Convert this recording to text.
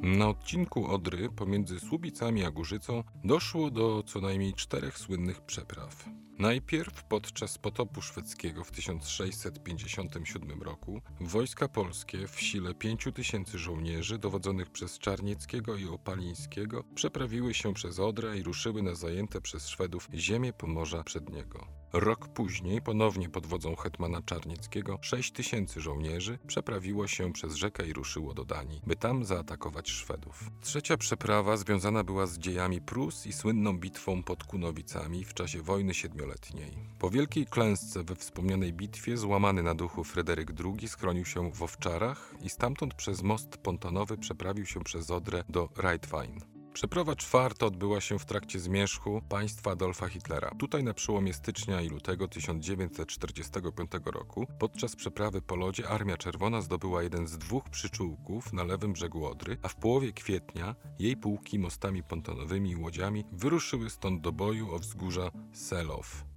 Na odcinku Odry pomiędzy Słubicami a Górzycą doszło do co najmniej 4 słynnych przepraw. Najpierw podczas potopu szwedzkiego w 1657 roku wojska polskie w sile 5000 żołnierzy dowodzonych przez Czarnieckiego i Opalińskiego przeprawiły się przez Odrę i ruszyły na zajęte przez Szwedów ziemię Pomorza Przedniego. Rok później, ponownie pod wodzą hetmana Czarnieckiego, 6000 żołnierzy przeprawiło się przez rzekę i ruszyło do Danii, by tam zaatakować Szwedów. Trzecia przeprawa związana była z dziejami Prus i słynną bitwą pod Kunowicami w czasie wojny siedmioletniej. Po wielkiej klęsce we wspomnianej bitwie złamany na duchu Fryderyk II schronił się w Owczarach i stamtąd przez most pontonowy przeprawił się przez Odrę do Reitwein. Przeprawa czwarta odbyła się w trakcie zmierzchu państwa Adolfa Hitlera. Tutaj na przełomie stycznia i lutego 1945 roku podczas przeprawy po lodzie Armia Czerwona zdobyła jeden z 2 przyczółków na lewym brzegu Odry, a w połowie kwietnia jej pułki mostami pontonowymi i łodziami wyruszyły stąd do boju o wzgórza Seelow.